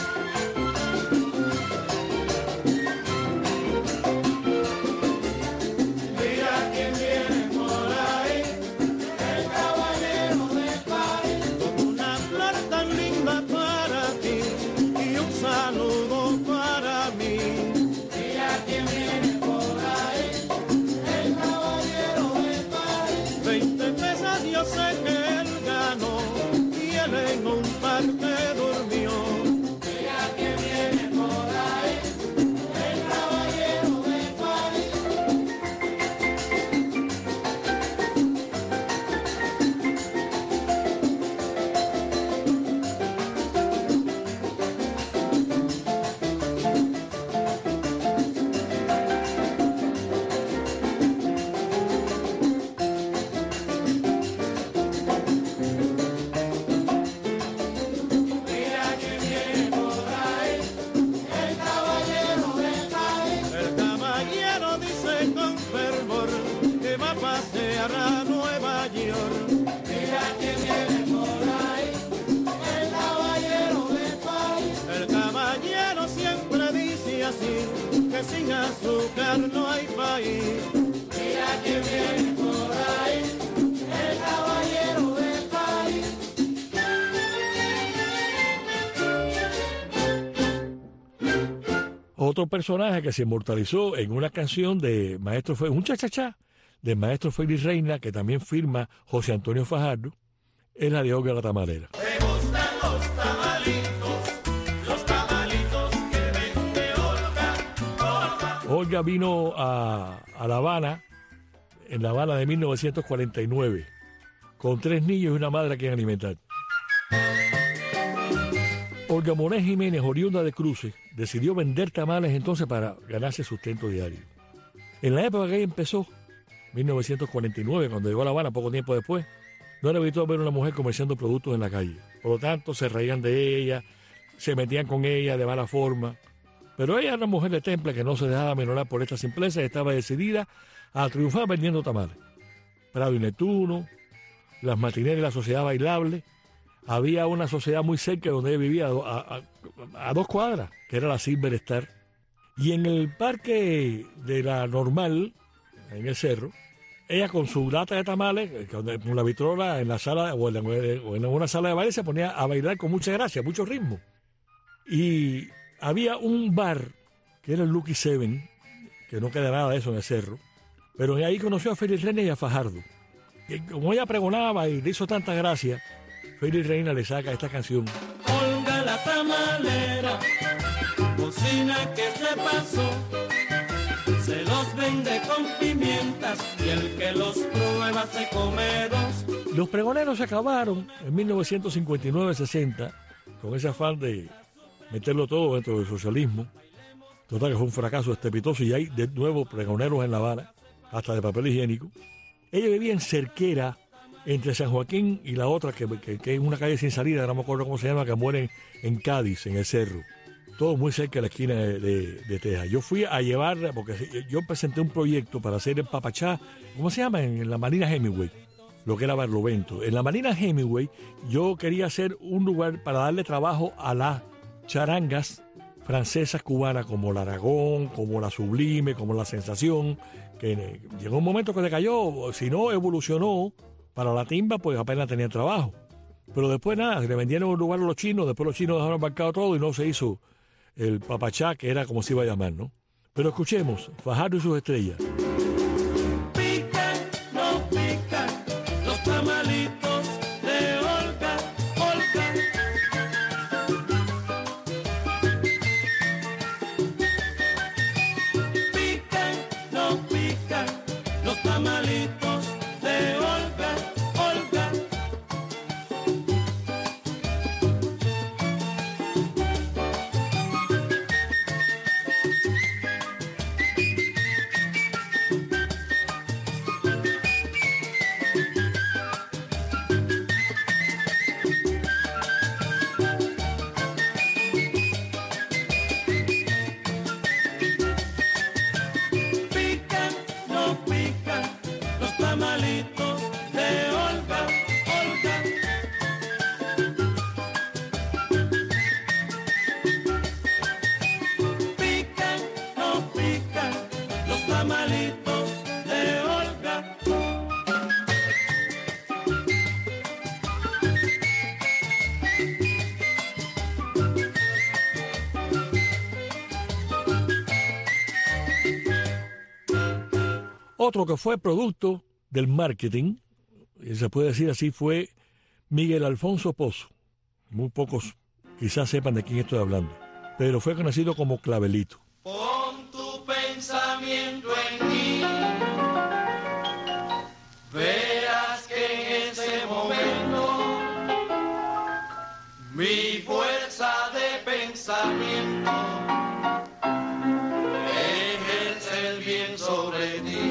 Mira quién viene por ahí, el Caballero de París. Con una flor tan linda para ti y un saludo para mí. Mira quién viene por ahí, el Caballero de París. 20 pesos yo sé que él ganó y él en un parque durmió. Mira quién viene por ahí, el Caballero de París. Mira quién viene por ahí, el Caballero de París. El caballero dice con fervor que va a pasear a Nueva York. Mira quién viene por ahí, el Caballero de París. El caballero siempre dice así, que sin azúcar no hay país. Mira quién viene por ahí, el Caballero de París.
Otro personaje que se inmortalizó en una canción de Maestro fue un cha-cha-cha del maestro Félix Reina, que también firma José Antonio Fajardo, es la de Olga la Tamalera.
Me gustan los tamalitos
Olga vino a La Habana, en La Habana de 1949, con 3 niños y una madre a quien alimentar. Olga Monet Jiménez, oriunda de Cruces, decidió vender tamales entonces para ganarse sustento diario. En la época que ella empezó, 1949, cuando llegó a La Habana, poco tiempo después, no era habitual ver a una mujer comerciando productos en la calle. Por lo tanto, se reían de ella, se metían con ella de mala forma. Pero ella era una mujer de temple que no se dejaba aminorar por esta simpleza y estaba decidida a triunfar vendiendo tamales. Prado y Neptuno, las matineras y la sociedad bailable. Había una sociedad muy cerca donde ella vivía, a 2 cuadras, que era la Silver Star. Y en el parque de la Normal, en el cerro, ella con su lata de tamales, con la vitrola en la sala o en una sala de baile, se ponía a bailar con mucha gracia, mucho ritmo. Y había un bar, que era el Lucky Seven, que no queda nada de eso en el cerro, pero ahí conoció a Félix Reina y a Fajardo. Y como ella pregonaba y le hizo tanta gracia, Félix Reina le saca esta canción.
Olga la tamalera, cocina que se pasó, se los vende con pimientas y el que los prueba se come 2.
Los pregoneros se acabaron en 1959-60 con ese afán de meterlo todo dentro del socialismo. Total que fue un fracaso estrepitoso y hay de nuevo pregoneros en La Habana, hasta de papel higiénico. Ella vivía en Cerquera, entre San Joaquín y la otra, que es una calle sin salida, no me acuerdo cómo se llama, que muere en Cádiz, en el cerro. Todo muy cerca de la esquina de Texas. Yo fui a llevarla, porque yo presenté un proyecto para hacer el Papachá, ¿cómo se llama? En la Marina Hemingway, lo que era Barlovento. En la Marina Hemingway yo quería hacer un lugar para darle trabajo a las charangas francesas cubanas, como la Aragón, como la Sublime, como la Sensación, que llegó un momento que le cayó, si no evolucionó para la timba, pues apenas tenía trabajo. Pero después nada, le vendieron un lugar a los chinos, después los chinos dejaron embarcado todo y no se hizo el Papachá, que era como se iba a llamar, ¿no? Pero escuchemos, Fajardo y sus estrellas.
Pican, no pican, los tamalitos de Olga, Olga. Pican, no pican, los tamalitos de Olga, Olga. Pican, no pican, los tamalitos de Olga, Olga. Pican, no pican, los tamalitos de Olga.
Otro que fue producto del marketing, y se puede decir así, fue Miguel Alfonso Pozo. Muy pocos quizás sepan de quién estoy hablando, pero fue conocido como Clavelito.
Pon tu pensamiento en mí, verás que en ese momento mi fuerza de pensamiento ejerce el bien sobre ti.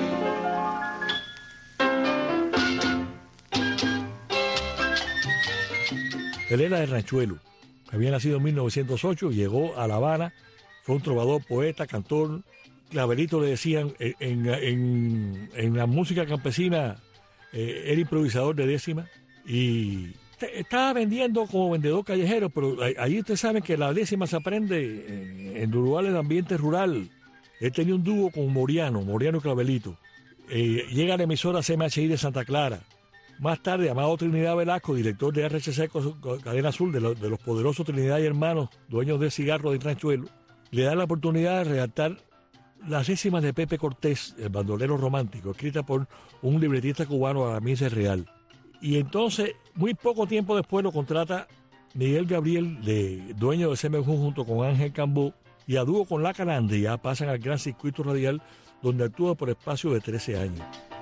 Él era de Ranchuelo, había nacido en 1908, llegó a La Habana, fue un trovador, poeta, cantor. Clavelito le decían, en la música campesina, era improvisador de décima y estaba vendiendo como vendedor callejero, pero ahí ustedes saben que la décima se aprende en lugares de ambiente rural. Él tenía un dúo con Moriano y Clavelito. Llega a la emisora CMHI de Santa Clara. Más tarde, Amado Trinidad Velasco, director de RCC Cadena Azul, de los poderosos Trinidad y Hermanos, dueños de cigarros de Ranchuelo, le da la oportunidad de redactar las décimas de Pepe Cortés, el bandolero romántico, escrita por un libretista cubano, Aramis de Real. Y entonces, muy poco tiempo después, lo contrata Miguel Gabriel, dueño de CMJ, junto con Ángel Cambó, y a dúo con La Calandria pasan al gran circuito radial donde actúa por espacio de 13 años.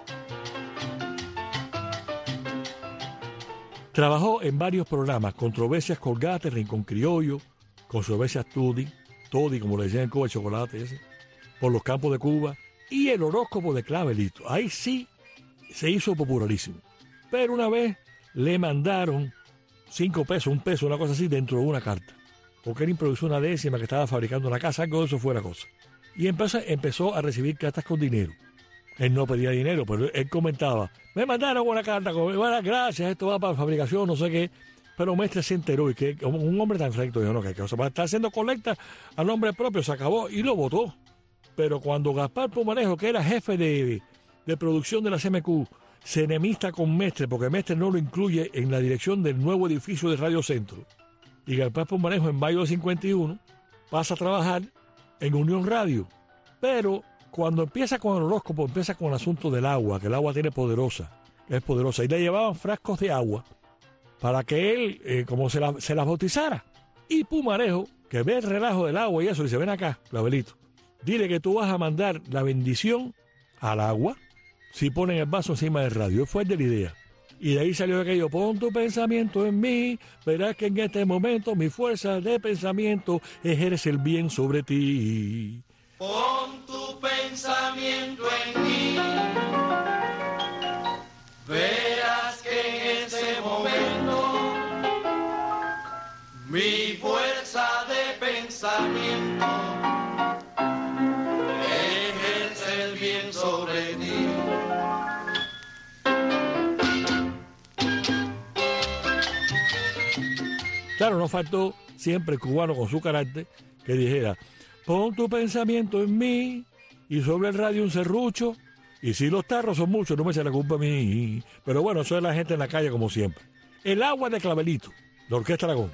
Trabajó en varios programas, Controversias Colgate, Rincón Criollo, Controversias Toddy, como le decían en Cuba, el chocolate ese, Por los Campos de Cuba, y el horóscopo de Clavelito. Ahí sí se hizo popularísimo. Pero una vez le mandaron 5 pesos, 1 peso, una cosa así, dentro de una carta. Porque él improvisó una décima que estaba fabricando una casa, algo de eso fue la cosa. Y empezó a recibir cartas con dinero. Él no pedía dinero, pero él comentaba, me mandaron una carta, bueno, gracias, esto va para fabricación, no sé qué. Pero Mestre se enteró y que un hombre tan recto, dijo, no, que va a estar haciendo colecta a nombre propio, se acabó y lo votó. Pero cuando Gaspar Pumarejo, que era jefe de producción de la CMQ, se enemista con Mestre, porque Mestre no lo incluye en la dirección del nuevo edificio de Radio Centro. Y Gaspar Pumarejo en mayo de 51 pasa a trabajar en Unión Radio. Pero cuando empieza con el horóscopo, empieza con el asunto del agua, que el agua es poderosa. Y le llevaban frascos de agua para que él, como se las bautizara. Y Pumarejo, que ve el relajo del agua y eso, dice, ven acá, Clavelito, dile que tú vas a mandar la bendición al agua si ponen el vaso encima del radio. Él fue el de la idea. Y de ahí salió aquello, pon tu pensamiento en mí, verás que en este momento mi fuerza de pensamiento ejerce el bien sobre ti.
Pon tu pensamiento en mí, verás que en ese momento mi fuerza de pensamiento ejerce el bien sobre ti.
Claro, no faltó siempre el cubano con su carácter que dijera, pon tu pensamiento en mí y sobre el radio un serrucho. Y si los tarros son muchos, no me eche la culpa a mí. Pero bueno, eso es la gente en la calle como siempre. El agua de Clavelito, la Orquesta Aragón.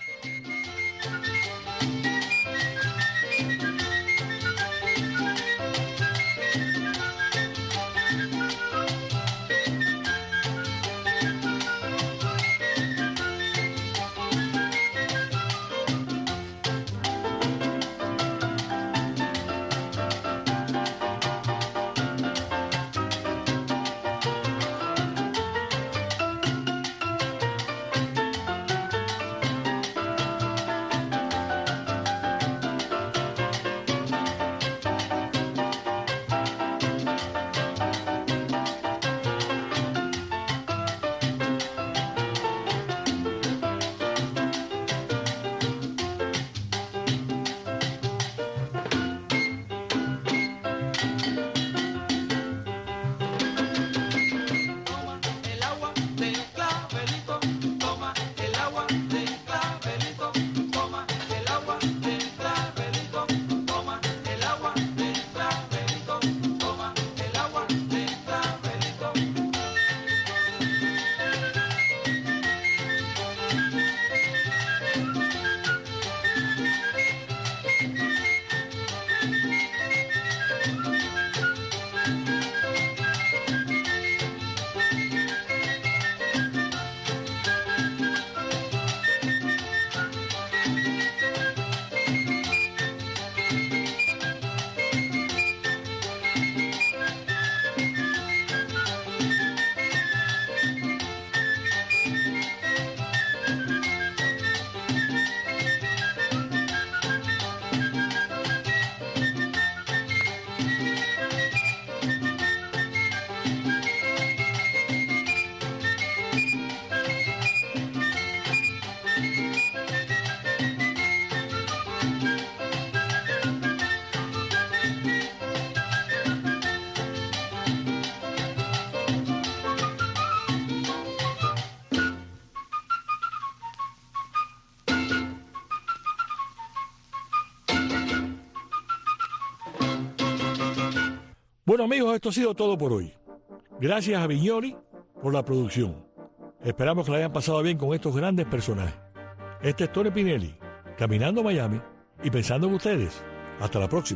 Bueno amigos, esto ha sido todo por hoy. Gracias a Viñoli por la producción. Esperamos que la hayan pasado bien con estos grandes personajes. Este es Tony Pinelli, caminando a Miami y pensando en ustedes. Hasta la próxima.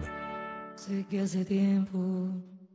Sé que hace tiempo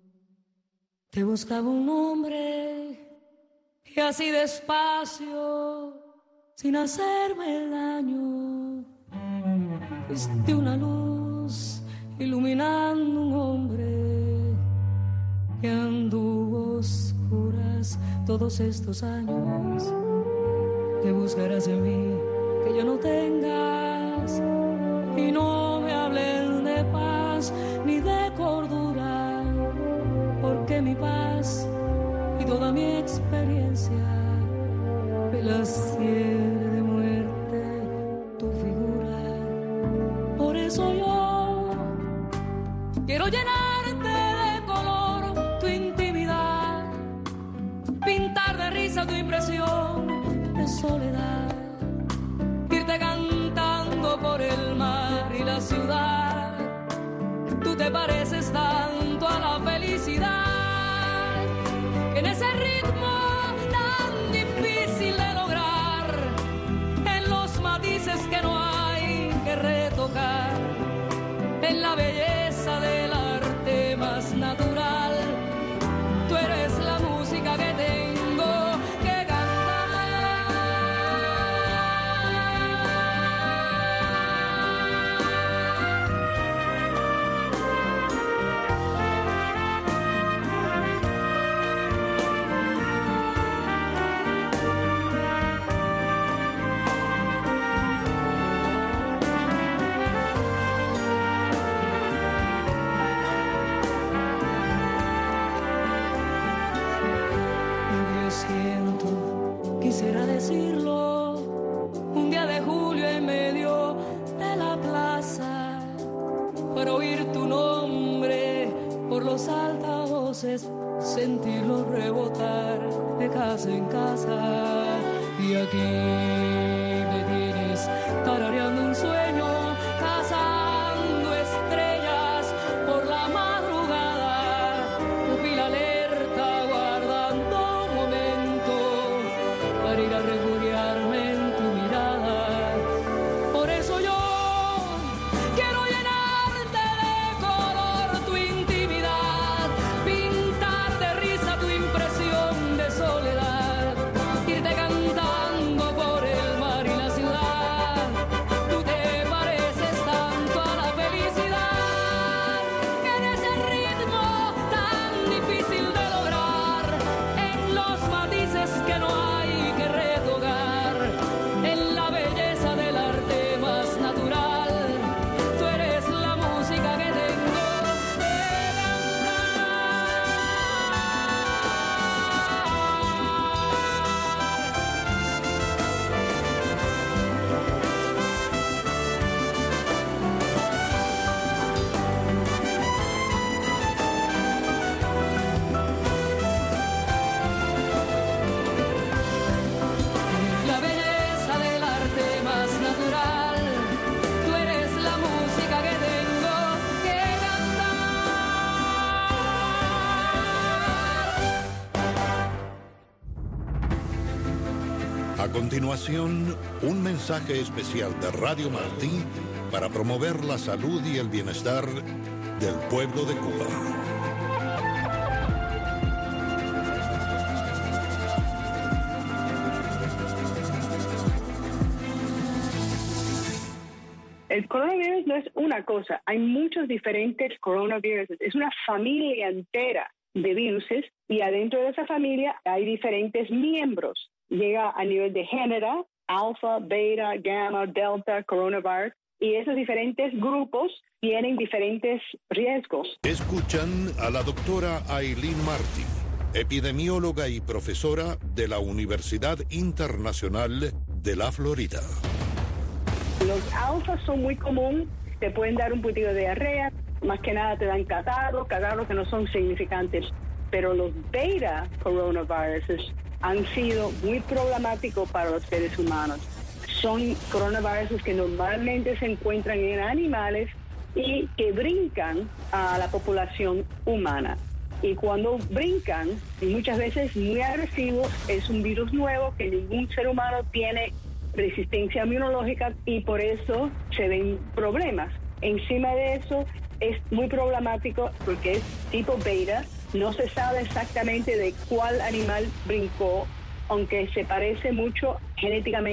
te buscaba un hombre y así despacio, sin hacerme daño, fuiste una luz luz iluminando un hombre que anduvo oscuras todos estos años. Que buscarás en mí que yo no tengas, y no me hables de paz ni de cordura, porque mi paz y toda mi experiencia me las tiene de muerte tu figura. Por eso yo quiero llenarte de color tu intimidad, pintar de risa tu impresión de soledad, irte cantando por el mar y la ciudad. Tú te pareces tanto a la felicidad, que en ese ritmo tan difícil de lograr, en los matices que no hay que retocar, en la belleza del arte más natural, tú eres la música que tengo que cantar. Quisiera decirlo un día de julio en medio de la plaza, para oír tu nombre por los altavoces, sentirlo rebotar de casa en casa. Y aquí me tienes tarareando un sueño, cazando estrellas por la madrugada, pupila alerta guardando un momento para ir a refugiarme en tu mirada. Por eso yo quiero llenarte de color tu intimidad, pintar de risa tu impresión de soledad, irte cantando por el mar y la ciudad. Tú te pareces tanto a la felicidad, que en ese ritmo tan difícil de lograr, en los matices que no hay que retocar, en la belleza del arte más natural, tú eres la música que tengo que cantar. La belleza del arte más natural, tú eres la música que tengo que cantar.
A continuación, un mensaje especial de Radio Martí para promover la salud y el bienestar del pueblo de Cuba.
El coronavirus no es una cosa, hay muchos diferentes coronavirus, es una familia entera de viruses y adentro de esa familia hay diferentes miembros. Llega a nivel de género, alfa, beta, gamma, delta, coronavirus, y esos diferentes grupos tienen diferentes riesgos.
Escuchan a la doctora Aileen Martí, epidemióloga y profesora de la Universidad Internacional de la Florida.
Los alfas son muy comunes, te pueden dar un poquito de diarrea, más que nada te dan catarros que no son significantes, pero los beta coronaviruses han sido muy problemáticos para los seres humanos. Son coronaviruses que normalmente se encuentran en animales y que brincan a la población humana. Y cuando brincan, y muchas veces muy agresivos, es un virus nuevo que ningún ser humano tiene resistencia inmunológica y por eso se ven problemas. Encima de eso es muy problemático porque es tipo beta, no se sabe exactamente de cuál animal brincó, aunque se parece mucho genéticamente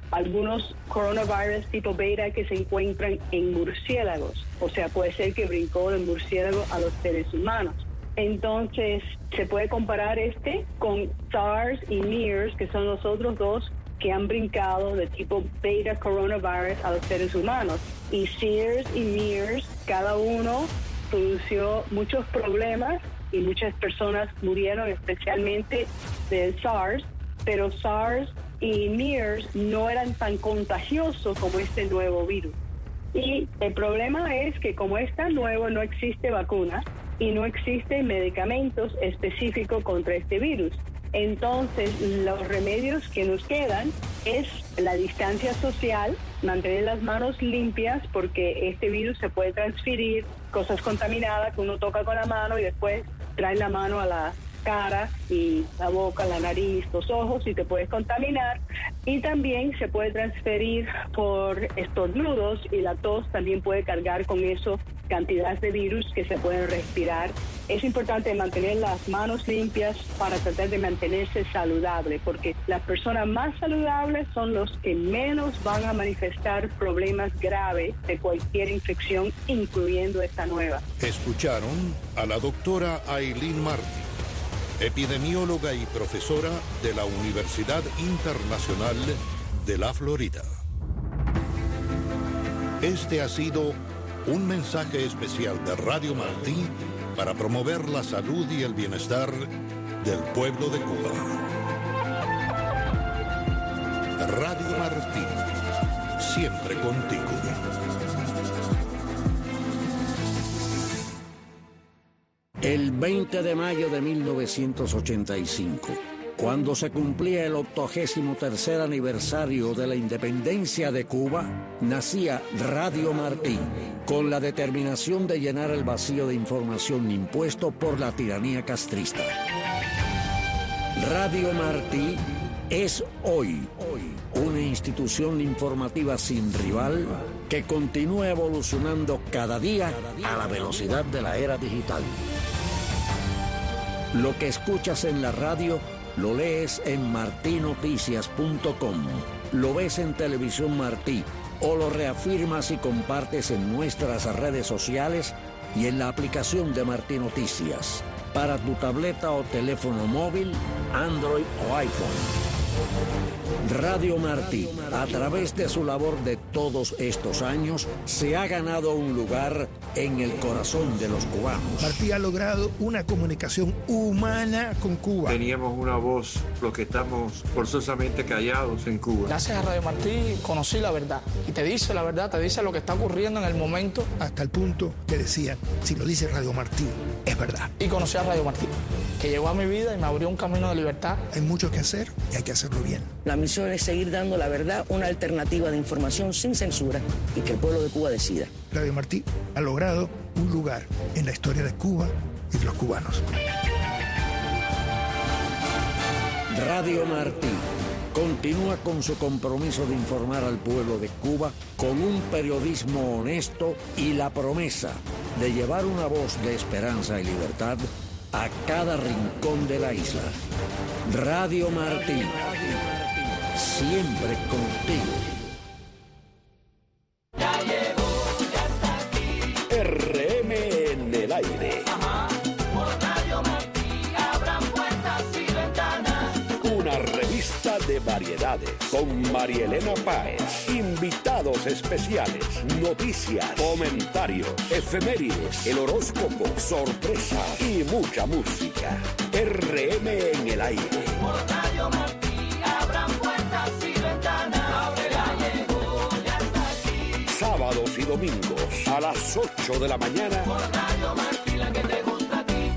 algunos coronavirus tipo beta que se encuentran en murciélagos. O sea, puede ser que brincó del murciélago a los seres humanos. Entonces, se puede comparar con SARS y MERS, que son los otros dos que han brincado de tipo beta coronavirus a los seres humanos. Y SARS y MERS, cada uno produjo muchos problemas y muchas personas murieron, especialmente del SARS, pero SARS y MERS no eran tan contagiosos como este nuevo virus. Y el problema es que como es tan nuevo, no existe vacuna y no existen medicamentos específicos contra este virus. Entonces, los remedios que nos quedan es la distancia social, mantener las manos limpias, porque este virus se puede transferir, cosas contaminadas que uno toca con la mano y después trae la mano a la cara y la boca, la nariz, los ojos y te puedes contaminar. Y también se puede transferir por estornudos y la tos también puede cargar con eso cantidades de virus que se pueden respirar. Es importante mantener las manos limpias para tratar de mantenerse saludable, porque las personas más saludables son los que menos van a manifestar problemas graves de cualquier infección, incluyendo esta nueva.
Escucharon a la doctora Aileen Martí, epidemióloga y profesora de la Universidad Internacional de la Florida. Este ha sido un mensaje especial de Radio Martí para promover la salud y el bienestar del pueblo de Cuba. Radio Martí, siempre contigo.
El 20 de mayo de 1985, cuando se cumplía el 83º aniversario de la independencia de Cuba, nacía Radio Martí, con la determinación de llenar el vacío de información impuesto por la tiranía castrista. Radio Martí es hoy una institución informativa sin rival que continúa evolucionando cada día a la velocidad de la era digital. Lo que escuchas en la radio lo lees en martinoticias.com, lo ves en Televisión Martí o lo reafirmas y compartes en nuestras redes sociales y en la aplicación de Martí Noticias para tu tableta o teléfono móvil, Android o iPhone. Radio Martí, a través de su labor de todos estos años, se ha ganado un lugar en el corazón de los cubanos.
Martí ha logrado una comunicación humana con Cuba.
Teníamos una voz, los que estamos forzosamente callados en Cuba.
Gracias a Radio Martí conocí la verdad. Y te dice la verdad, te dice lo que está ocurriendo en el momento.
Hasta el punto que decían, si lo dice Radio Martí, es verdad.
Y conocí a Radio Martí, que llegó a mi vida y me abrió un camino de libertad.
Hay mucho que hacer y hay que hacerlo bien.
La misión es seguir dando la verdad, una alternativa de información sin censura y que el pueblo de Cuba decida.
Radio Martí ha logrado un lugar en la historia de Cuba y de los cubanos.
Radio Martí continúa con su compromiso de informar al pueblo de Cuba con un periodismo honesto y la promesa de llevar una voz de esperanza y libertad a cada rincón de la isla. Radio Martí, siempre contigo.
Ya llegó, ya está aquí.
RM en el aire.
Ajá. Por Radio Martí abran puertas y ventanas.
Una revista de variedades con Marielena Páez. Invitados especiales, noticias, comentarios, efemérides, el horóscopo, sorpresas y mucha música. RM en el aire.
Por Radio Martí abran puertas y ventanas. Ya llegó, ya está aquí.
Sábados y domingos a las 8 de la mañana.
Por Radio Martí, la que te gusta a ti.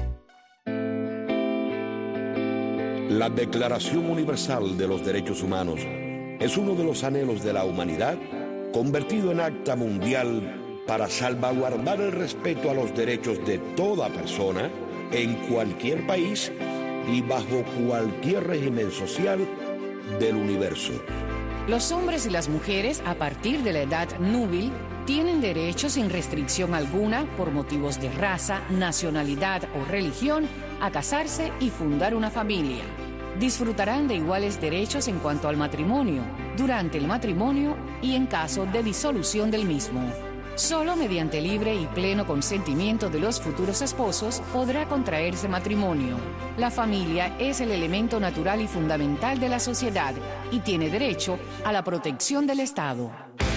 La Declaración Universal de los Derechos Humanos es uno de los anhelos de la humanidad convertido en acta mundial para salvaguardar el respeto a los derechos de toda persona en cualquier país y bajo cualquier régimen social del universo.
Los hombres y las mujeres a partir de la edad núbil tienen derecho sin restricción alguna por motivos de raza, nacionalidad o religión a casarse y fundar una familia, disfrutarán de iguales derechos en cuanto al matrimonio, durante el matrimonio y en caso de disolución del mismo. Solo mediante libre y pleno consentimiento de los futuros esposos podrá contraerse matrimonio. La familia es el elemento natural y fundamental de la sociedad y tiene derecho a la protección del Estado.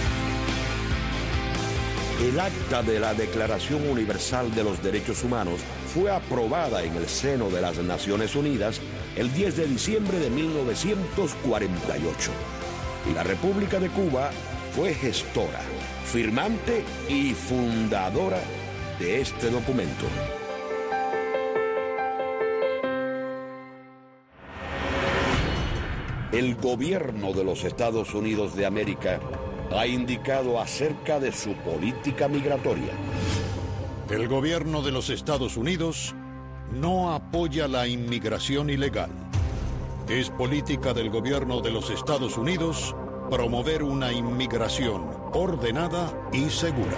El acta de la Declaración Universal de los Derechos Humanos fue aprobada en el seno de las Naciones Unidas el 10 de diciembre de 1948. Y la República de Cuba fue gestora, firmante y fundadora de este documento. El gobierno de los Estados Unidos de América ha indicado acerca de su política migratoria.
El gobierno de los Estados Unidos no apoya la inmigración ilegal. Es política del gobierno de los Estados Unidos promover una inmigración ordenada y segura.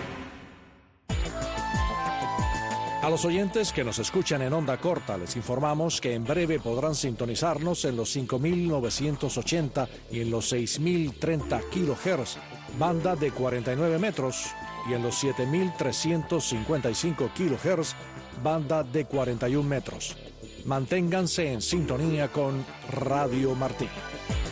A los oyentes que nos escuchan en onda corta, les informamos que en breve podrán sintonizarnos en los 5.980 y en los 6.030 kHz, banda de 49 metros, y en los 7.355 kHz, banda de 41 metros. Manténganse en sintonía con Radio Martí.